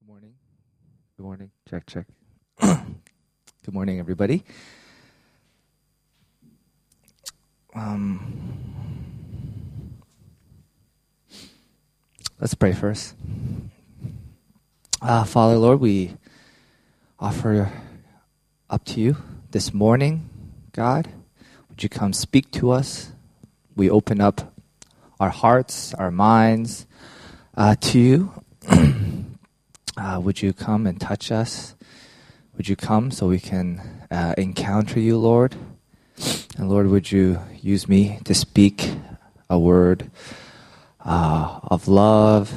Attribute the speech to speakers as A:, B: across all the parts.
A: Good morning. Good morning. Check, check. Good morning, everybody. Let's pray first. Father, Lord, we offer up to you this morning, God. Would you come speak to us? We open up our hearts, our minds to you. Would you come and touch us? Would you come so we can encounter you, Lord? And Lord, would you use me to speak a word of love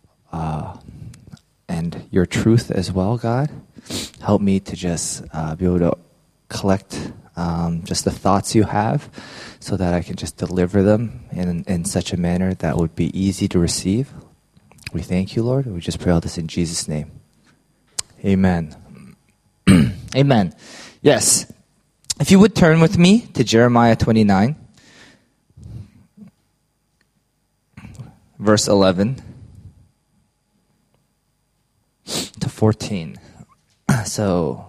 A: and your truth as well, God? Help me to just be able to collect just the thoughts you have so that I can just deliver them in such a manner that would be easy to receive. We thank you, Lord. We just pray all this in Jesus' name. Amen. Amen. Yes. If you would turn with me to Jeremiah 29, verse 11 to 14. So,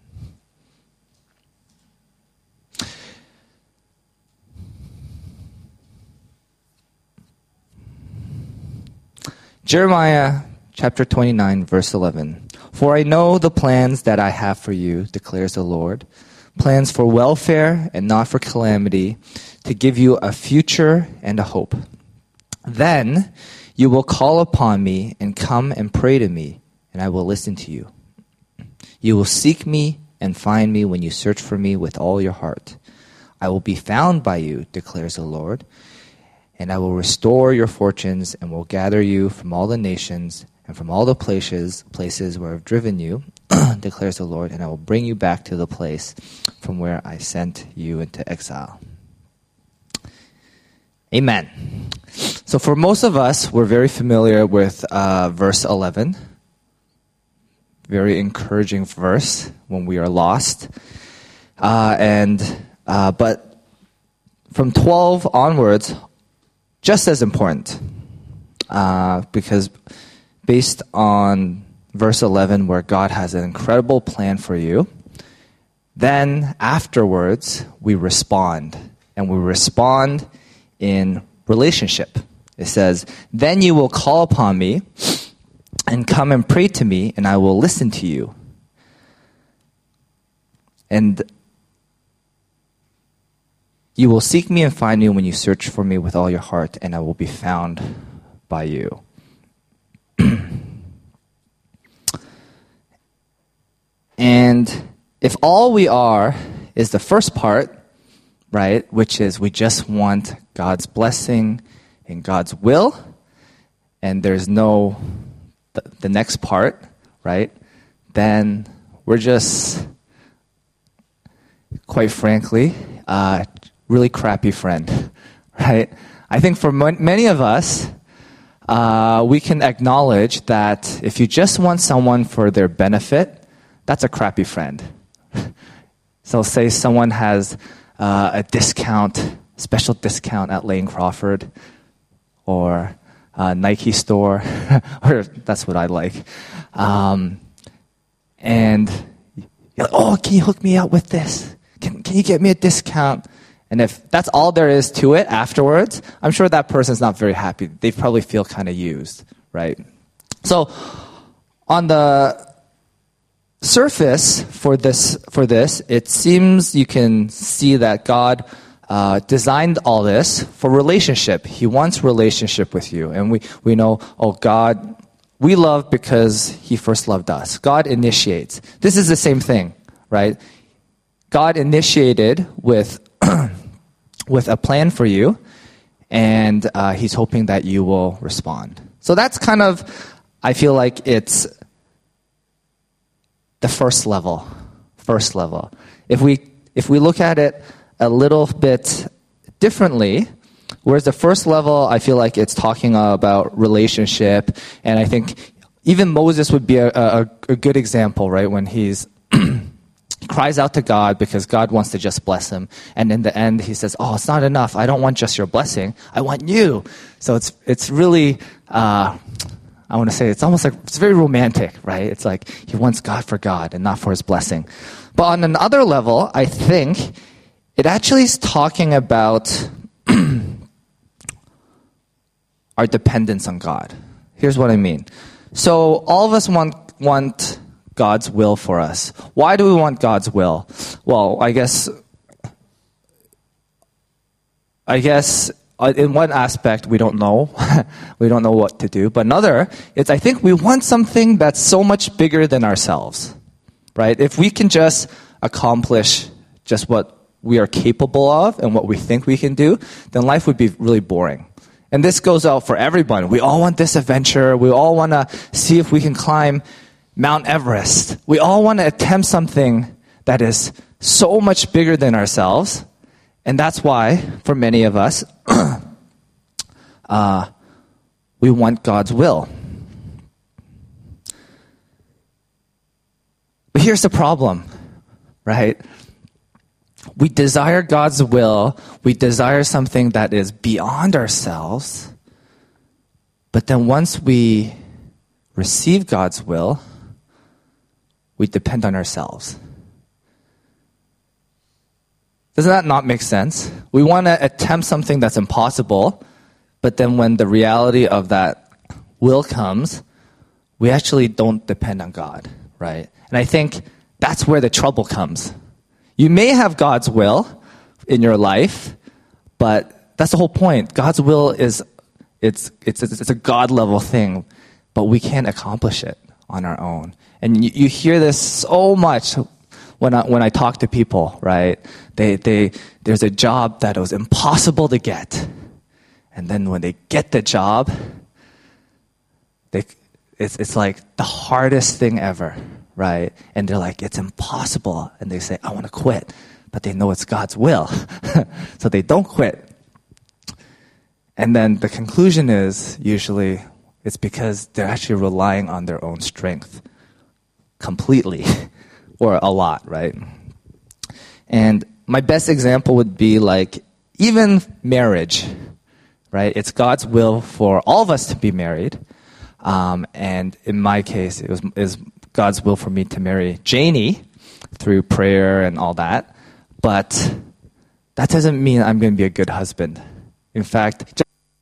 A: Jeremiah chapter 29, verse 11. For I know the plans that I have for you, declares the Lord, plans for welfare and not for calamity, to give you a future and a hope. Then you will call upon me and come and pray to me, and I will listen to you. You will seek me and find me when you search for me with all your heart. I will be found by you, declares the Lord, and I will restore your fortunes and will gather you from all the nations and from all the places where I've driven you, declares the Lord, and I will bring you back to the place from where I sent you into exile. Amen. So for most of us, we're very familiar with verse 11. Very encouraging verse when we are lost. But from 12 onwards, just as important, because based on verse 11 where God has an incredible plan for you, then afterwards we respond, and we respond in relationship. It says, then you will call upon me and come and pray to me, and I will listen to you. And you will seek me and find me when you search for me with all your heart, and I will be found by you. And if all we are is the first part, right, which is we just want God's blessing and God's will, and there's no the next part, right, then we're just, quite frankly, really crappy friend, right? I think for many of us, we can acknowledge that if you just want someone for their benefit, that's a crappy friend. So say someone has a discount, special discount at Lane Crawford or Nike store, or that's what I like. And you're like, oh, can you hook me up with this? Can you get me a discount? And if that's all there is to it afterwards, I'm sure that person's not very happy. They probably feel kind of used, right? So on the surface for this, it seems you can see that God designed all this for relationship. He wants relationship with you. And we know, God, we love because He first loved us. God initiates. This is the same thing, right? God initiated with with a plan for you, and He's hoping that you will respond. So that's kind of, I feel like it's the first level. If we look at it a little bit differently, whereas the first level, I feel like it's talking about relationship, and I think even Moses would be a good example, right? When he's cries out to God because God wants to just bless him, and in the end he says, "Oh, it's not enough. I don't want just your blessing. I want you." So it's really, I I want to say it's almost like, it's very romantic, right? It's like he wants God for God and not for his blessing. But on another level, I think it actually is talking about our dependence on God. Here's what I mean. So all of us want God's will for us. Why do we want God's will? Well, I guess in one aspect we don't know. We don't know what to do. But another, it's I think we want something that's so much bigger than ourselves. Right? If we can just accomplish just what we are capable of and what we think we can do, then life would be really boring. And this goes out for everyone. We all want this adventure. We all want to see if we can climb Mount Everest. We all want to attempt something that is so much bigger than ourselves. And that's why, for many of us, we want God's will. But here's the problem, right? We desire God's will. We desire something that is beyond ourselves. But then once we receive God's will, we depend on ourselves. Does that not make sense? We want to attempt something that's impossible, but then when the reality of that will comes, we actually don't depend on God, right? And I think that's where the trouble comes. You may have God's will in your life, but that's the whole point. God's will is it's a God level thing, but we can't accomplish it on our own. And you hear this so much when I talk to people, right? There's a job that was impossible to get, and then when they get the job, it's like the hardest thing ever. Right? And they're like, it's impossible. And they say, I want to quit. But they know it's God's will. So they don't quit. And then the conclusion is usually it's because they're actually relying on their own strength completely or a lot, right? And my best example would be like even marriage, right? It's God's will for all of us to be married. And in my case, is God's will for me to marry Janie through prayer and all that. But that doesn't mean I'm going to be a good husband. In fact,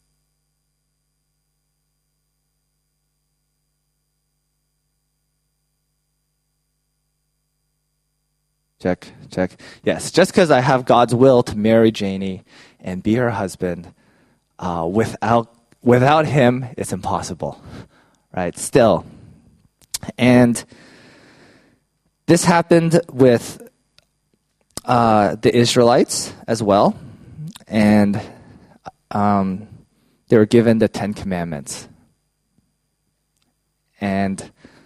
A: check. Yes, just because I have God's will to marry Janie and be her husband, without him, it's impossible, right? Still. And this happened with the Israelites as well. And they were given the 10 Commandments. And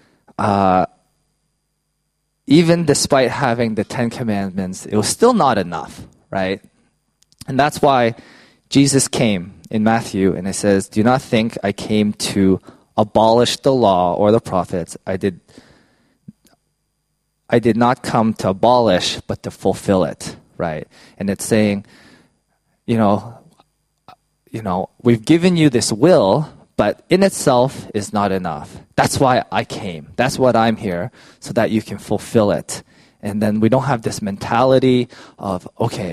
A: even despite having the 10 Commandments, it was still not enough, right? And that's why Jesus came in Matthew, and it says, do not think I came to abolish the law or the prophets. I did not come to abolish, but to fulfill it, right? And it's saying, you know, we've given you this will, but in itself is not enough. That's why I came. That's what I'm here, so that you can fulfill it. And then we don't have this mentality of,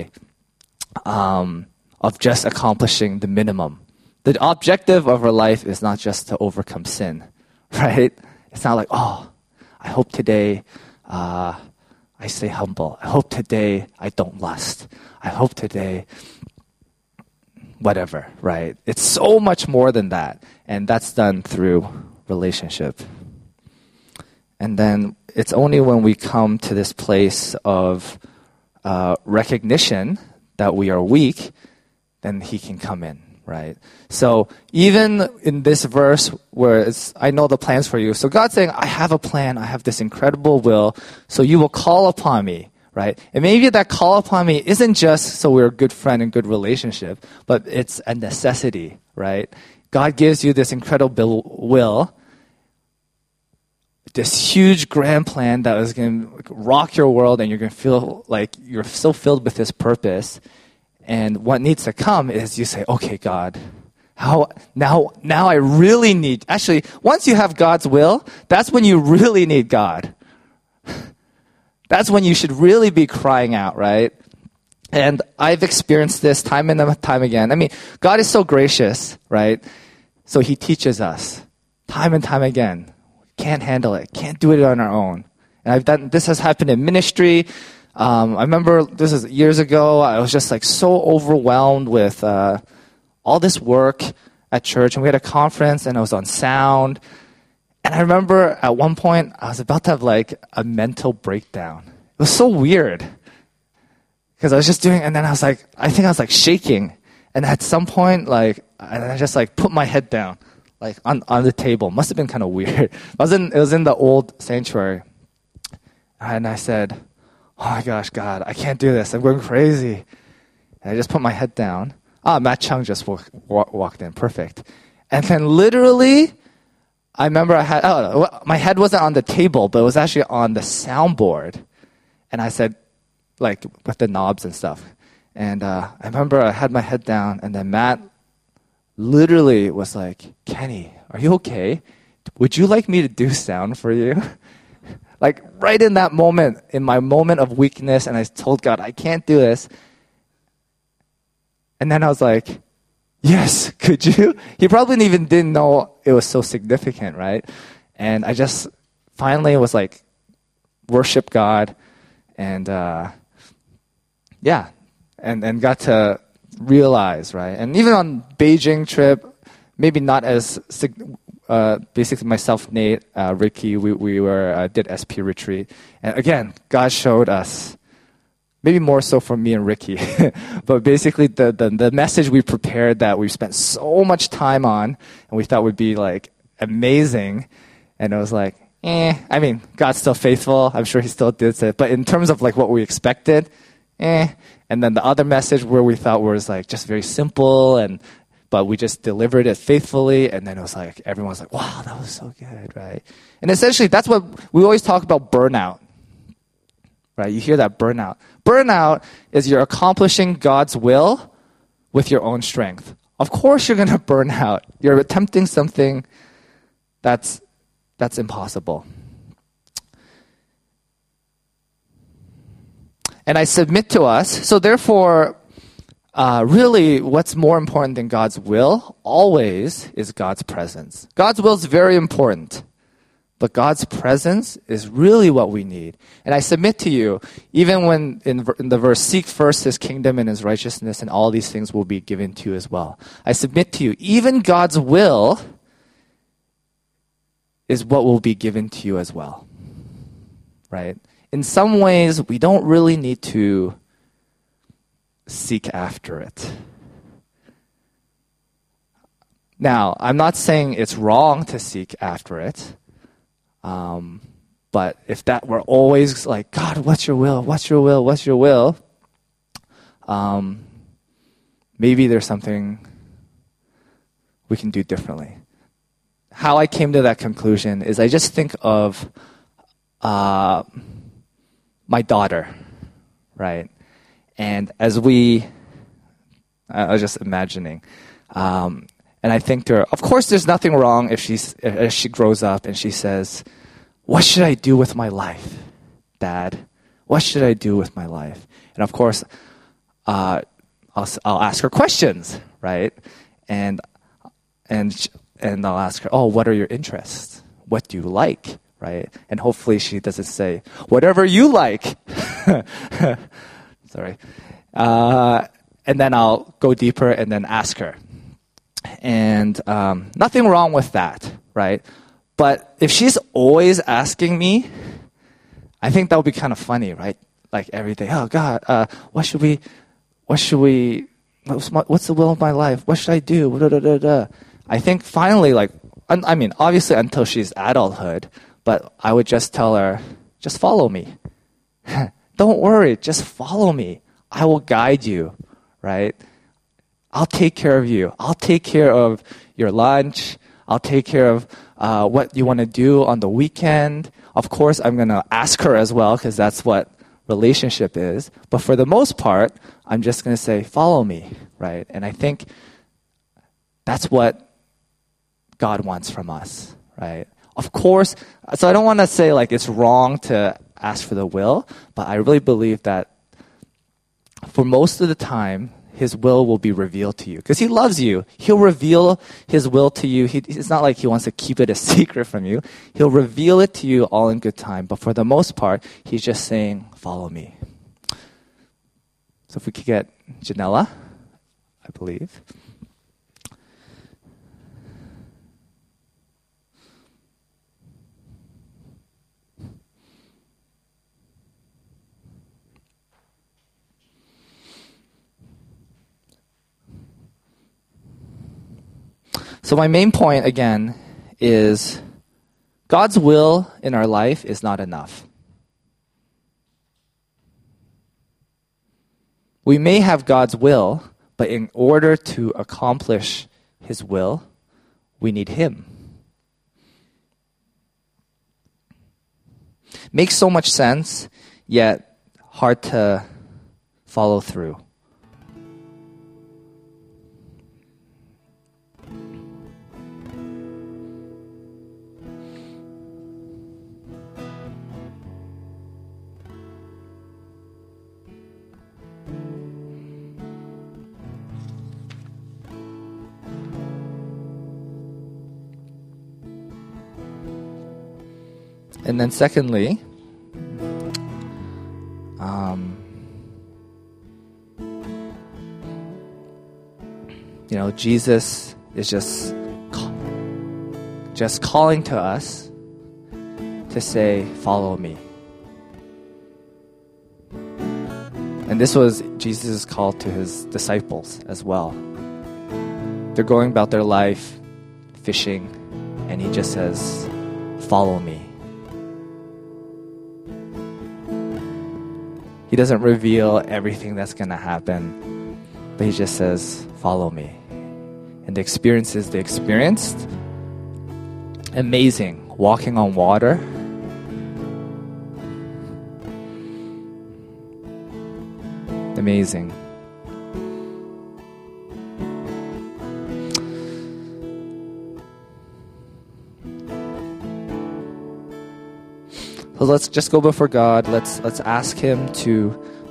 A: of just accomplishing the minimum. The objective of our life is not just to overcome sin, right? It's not like, I hope today I stay humble. I hope today I don't lust. I hope today, whatever, right? It's so much more than that. And that's done through relationship. And then it's only when we come to this place of recognition that we are weak, then he can come in. Right? So even in this verse where it's, I know the plans for you. So God's saying, I have a plan. I have this incredible will. So you will call upon me, right? And maybe that call upon me isn't just so we're a good friend and good relationship, but it's a necessity, right? God gives you this incredible will, this huge grand plan that is going to rock your world, and you're going to feel like you're so filled with this purpose. And what needs to come is you say, okay, God, Now I really need, actually, once you have God's will, that's when you really need God. That's when you should really be crying out, right? And I've experienced this time and time again. I mean, God is so gracious, right? So He teaches us time and time again. Can't handle it. Can't do it on our own. And this has happened in ministry. I remember this is years ago. I was just like so overwhelmed with all this work at church, and we had a conference, and I was on sound. And I remember at one point I was about to have like a mental breakdown. It was so weird because I was just doing, and then I think I was like shaking. And at some point, like, I just like put my head down, like on the table. Must have been kind of weird. It was in the old sanctuary, and I said, "Oh my gosh, God, I can't do this. I'm going crazy." And I just put my head down. Matt Chung just walked in. Perfect. And then literally, I remember my head wasn't on the table, but it was actually on the soundboard. And I said, like, with the knobs and stuff. And I remember I had my head down, and then Matt literally was like, "Kenny, are you okay? Would you like me to do sound for you?" Like, right in that moment, in my moment of weakness, and I told God, "I can't do this." And then I was like, "Yes, could you?" He probably even didn't know it was so significant, right? And I just finally was like, worship God, and and got to realize, right? And even on Beijing trip, maybe not as basically myself, Nate, Ricky, we were did SP retreat, and again, God showed us. Maybe more so for me and Ricky. But basically the message we prepared that we spent so much time on and we thought would be like amazing. And it was like, I mean, God's still faithful. I'm sure He still did it. But in terms of like what we expected, And then the other message where we thought was like just very simple but we just delivered it faithfully. And then it was like, everyone's like, wow, that was so good, right? And essentially that's what we always talk about, burnout. Right? You hear that burnout. Burnout is you're accomplishing God's will with your own strength. Of course you're going to burn out. You're attempting something that's impossible. And I submit to us, so therefore, really what's more important than God's will always is God's presence. God's will is very important. But God's presence is really what we need. And I submit to you, even when in the verse, seek first His kingdom and His righteousness, and all these things will be given to you as well. I submit to you, even God's will is what will be given to you as well. Right? In some ways, we don't really need to seek after it. Now, I'm not saying it's wrong to seek after it. But if that were always like, God, what's your will? What's your will? What's your will? Maybe there's something we can do differently. How I came to that conclusion is I just think of my daughter, right? And as I was just imagining, and I think to her, of course, there's nothing wrong if she grows up and she says, "What should I do with my life, Dad? What should I do with my life?" And of course, I'll ask her questions, right? And I'll ask her, "Oh, what are your interests? What do you like?" Right? And hopefully she doesn't say, "Whatever you like." Sorry. And then I'll go deeper and then ask her. And nothing wrong with that, right? But if she's always asking me, I think that would be kind of funny, right? Like every day, "Oh God, what's the will of my life? What should I do?" I think finally, obviously until she's adulthood, but I would just tell her, just follow me. Don't worry, just follow me. I will guide you, right? I'll take care of you. I'll take care of your lunch. I'll take care of what you want to do on the weekend. Of course, I'm going to ask her as well because that's what relationship is. But for the most part, I'm just going to say, follow me, right? And I think That's what God wants from us, right? Of course, so I don't want to say like it's wrong to ask for the will, but I really believe that for most of the time, His will be revealed to you. Because He loves you. He'll reveal His will to you. It's not like He wants to keep it a secret from you. He'll reveal it to you all in good time. But for the most part, He's just saying, follow me. So if we could get Janella, I believe. So my main point, again, is God's will in our life is not enough. We may have God's will, but in order to accomplish His will, we need Him. Makes so much sense, yet hard to follow through. And then secondly, Jesus is just calling to us to say, follow me. And this was Jesus' call to His disciples as well. They're going about their life fishing, and He just says, follow me. He doesn't reveal everything that's going to happen, but He just says, follow me. And the experiences they experienced, amazing. Walking on water. Amazing. So let's just go before God. Let's ask Him to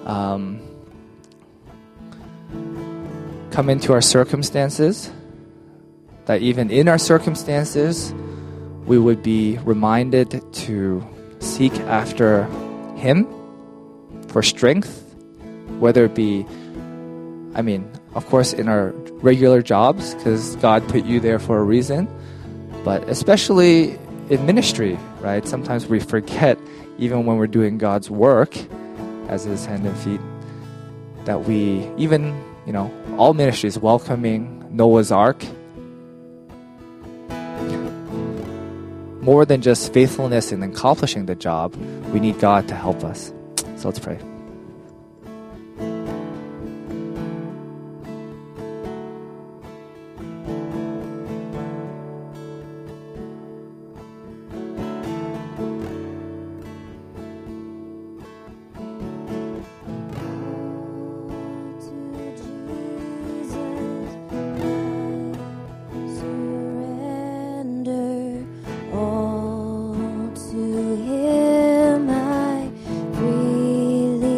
A: come into our circumstances. That even in our circumstances, we would be reminded to seek after Him for strength, whether it be, of course, in our regular jobs, because God put you there for a reason, but especially in ministry, right? Sometimes we forget, even when we're doing God's work as His hand and feet, that we, even, all ministries, welcoming Noah's Ark, more than just faithfulness in accomplishing the job, we need God to help us. So let's pray.
B: All to Him I freely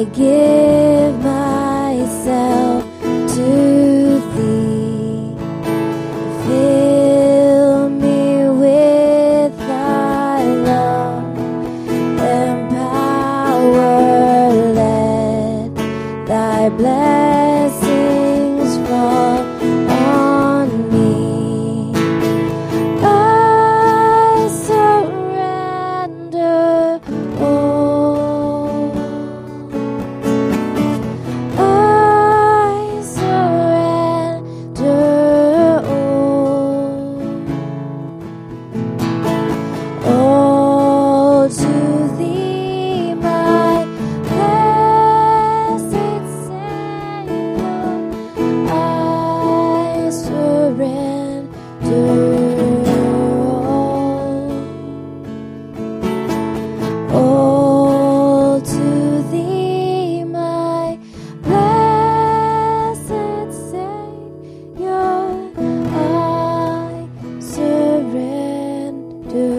B: I give myself to thee. Fill me with thy love and power. Let thy blessings fall on me. I surrender all. I surrender all to thee, my blessed Savior. I surrender all to thee, my blessed Savior. I surrender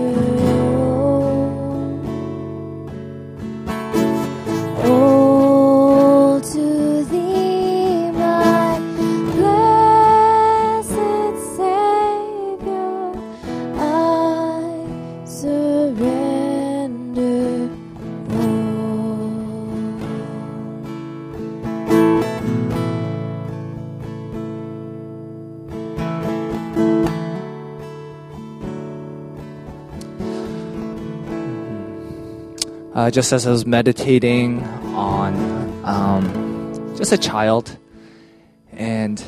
B: all to thee, my blessed Savior. I surrender all.
A: Just as I was meditating on just a child, and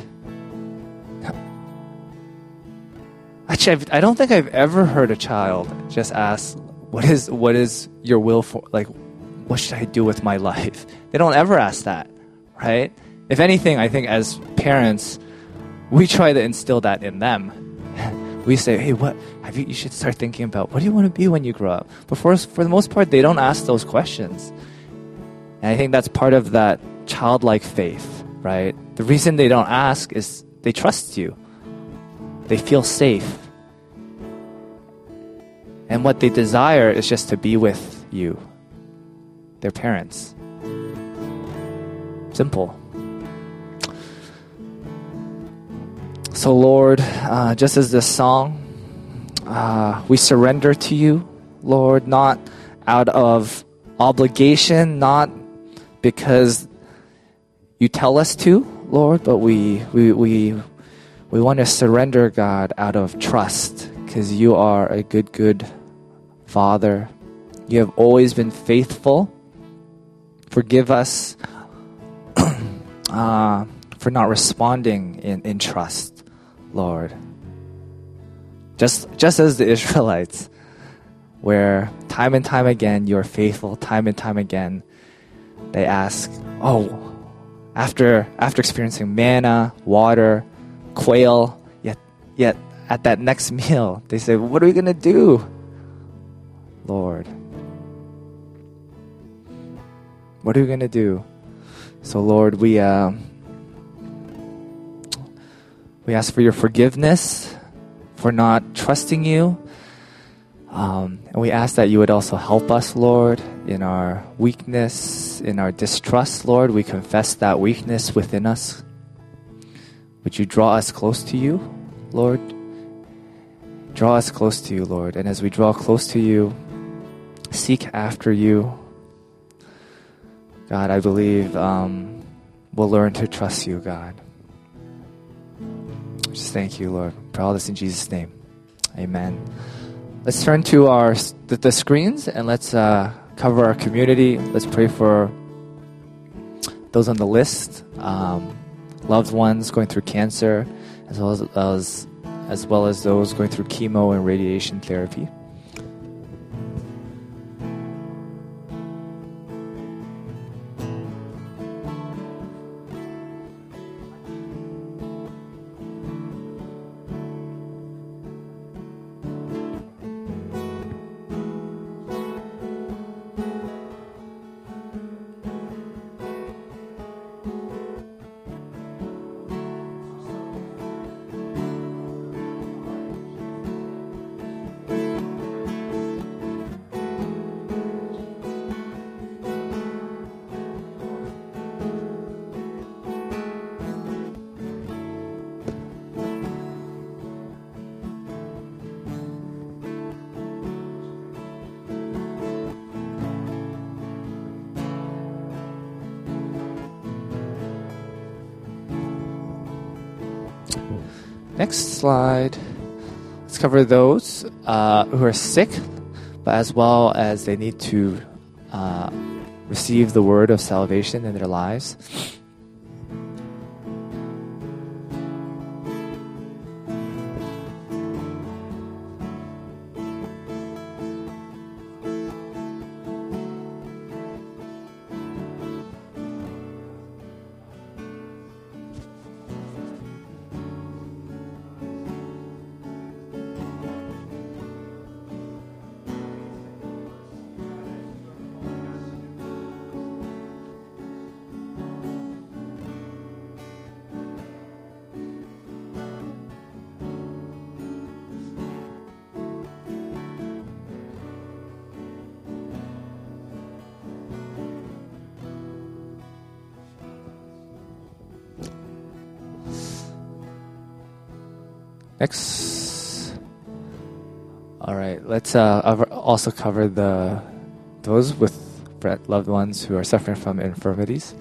A: actually, I don't think I've ever heard a child just ask, "What is your will for? Like, what should I do with my life?" They don't ever ask that, right? If anything, I think as parents, we try to instill that in them. We say, "Hey, you should start thinking about what do you want to be when you grow up." But for the most part, they don't ask those questions. And I think that's part of that childlike faith, right? The reason they don't ask is they trust you. They feel safe. And what they desire is just to be with you, their parents. Simple. So Lord, just as this song, we surrender to you, Lord, not out of obligation, not because you tell us to, Lord, but we want to surrender, God, out of trust, because you are a good Father. You have always been faithful. Forgive us for not responding in trust, Lord. Just as the Israelites, where time and time again you are faithful, time and time again they ask, after experiencing manna, water, quail, yet at that next meal they say, "What are we gonna do, Lord? What are we gonna do?" So Lord, we ask for your forgiveness for not trusting you. And we ask that you would also help us, Lord, in our weakness, in our distrust, Lord. We confess that weakness within us. Would you draw us close to you, Lord? Draw us close to you, Lord. And as we draw close to you, seek after you, God, I believe we'll learn to trust you, God. Just thank you, Lord. For all this in Jesus' name. Amen. Let's turn to the screens and let's cover our community. Let's pray for those on the list, loved ones going through cancer, as well as those going through chemo and radiation therapy. Next slide. Let's cover those who are sick, but as well as they need to receive the word of salvation in their lives. Next. All right. Let's also cover those with loved ones who are suffering from infirmities.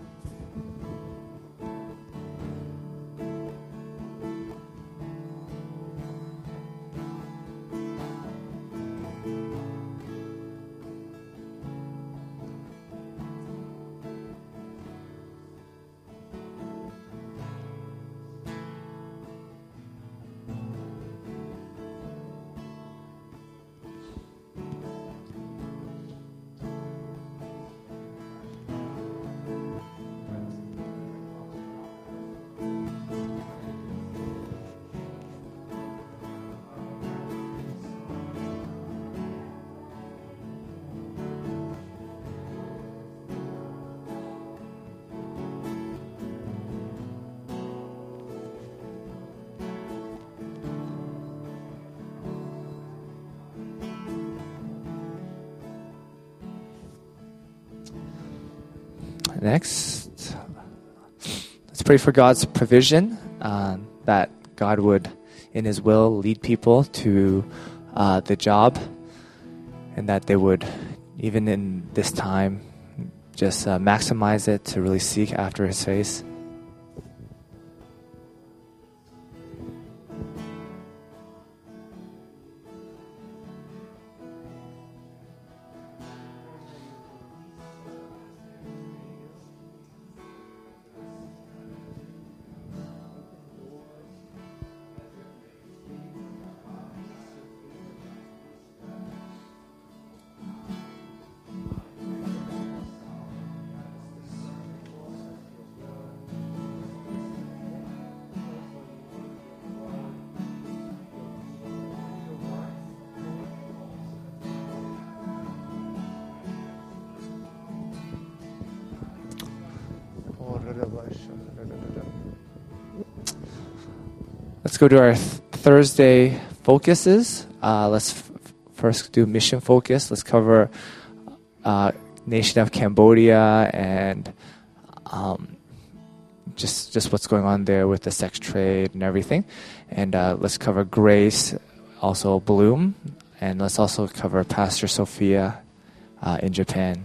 A: Next, let's pray for God's provision, that God would, in His will, lead people to the job, and that they would, even in this time, just maximize it to really seek after His face. Let's go to our Thursday focuses. Let's first do mission focus. Let's cover nation of Cambodia and just what's going on there with the sex trade and everything. And let's cover Grace, also Bloom, and let's also cover Pastor Sophia in Japan.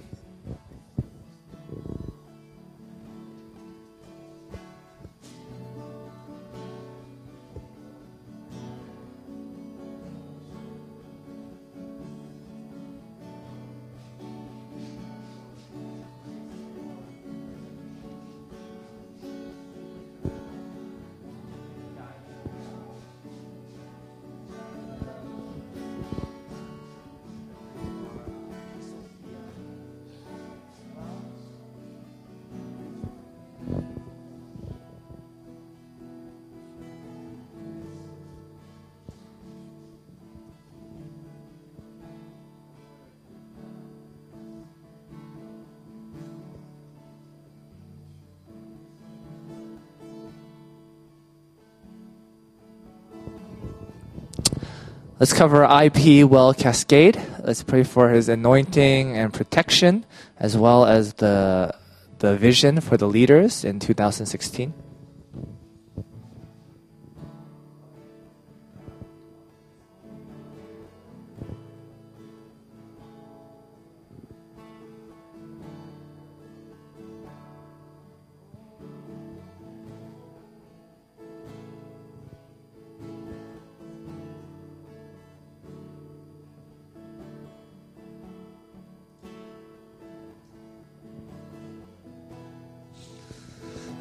A: Let's cover IP Well Cascade. Let's pray for his anointing and protection, as well as the vision for the leaders in 2016.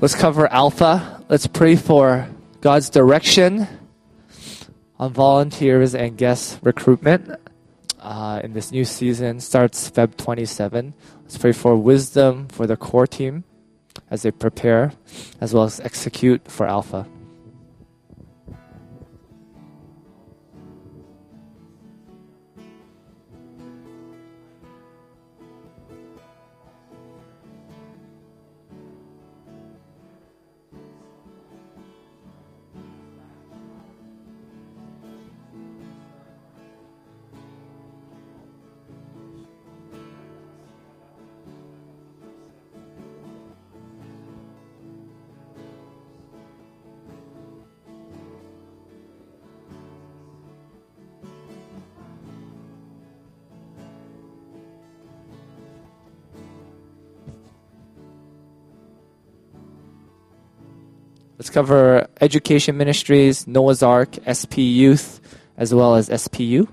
A: Let's cover Alpha. Let's pray for God's direction on volunteers and guest recruitment in this new season. Starts Feb 27. Let's pray for wisdom for the core team as they prepare, as well as execute for Alpha. Let's cover education ministries, Noah's Ark, SP Youth, as well as SPU.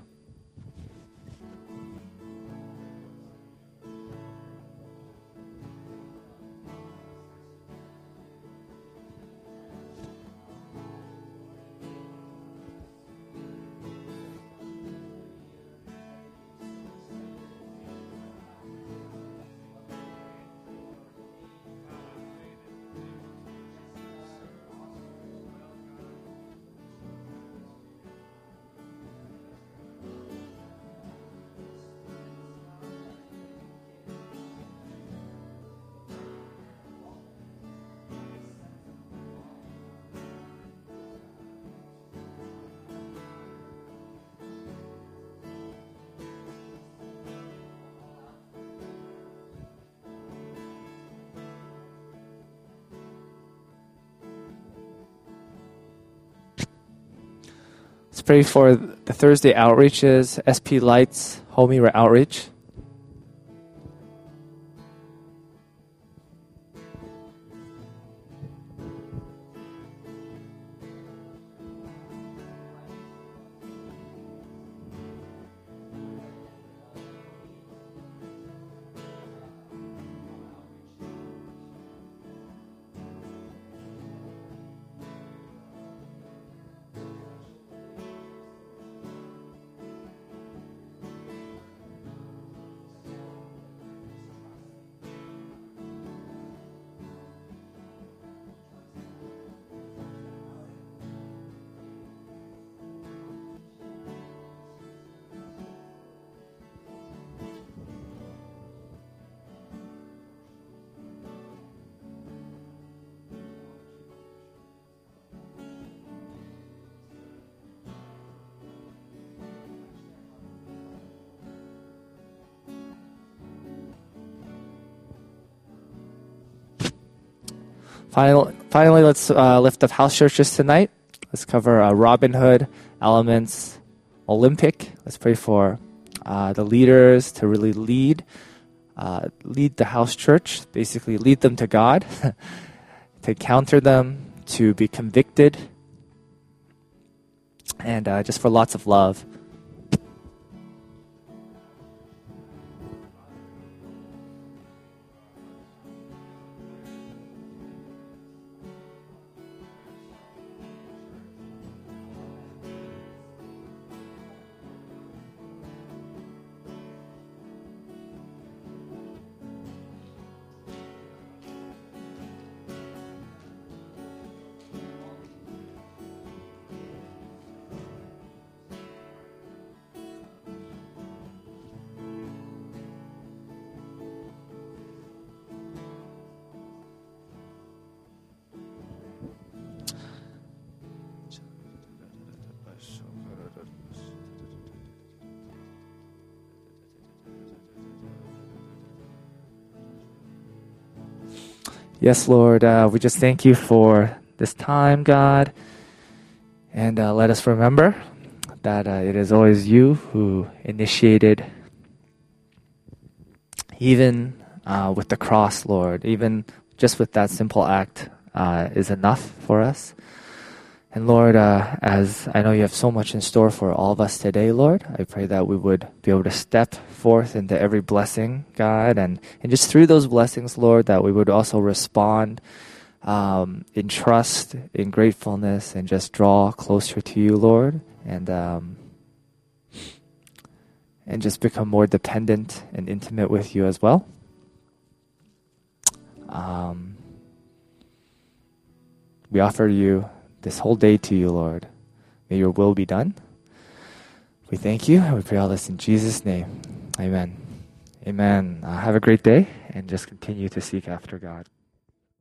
A: Let's pray for the Thursday outreaches, SP Lights, Homey Outreach. Finally, let's lift up house churches tonight. Let's cover Robin Hood, Elements, Olympic. Let's pray for the leaders to really lead the house church, basically lead them to God, to counter them, to be convicted, and just for lots of love. Yes, Lord, we just thank you for this time, God. And let us remember that it is always you who initiated, even with the cross, Lord, even just with that simple act is enough for us. And Lord, as I know you have so much in store for all of us today, Lord, I pray that we would be able to step forth into every blessing, God, and just through those blessings, Lord, that we would also respond in trust, in gratefulness, and just draw closer to you, Lord, and just become more dependent and intimate with you as well. We offer you this whole day to you, Lord. May your will be done. We thank you, and we pray all this in Jesus' name. Amen. Amen. Have a great day, and just continue to seek after God.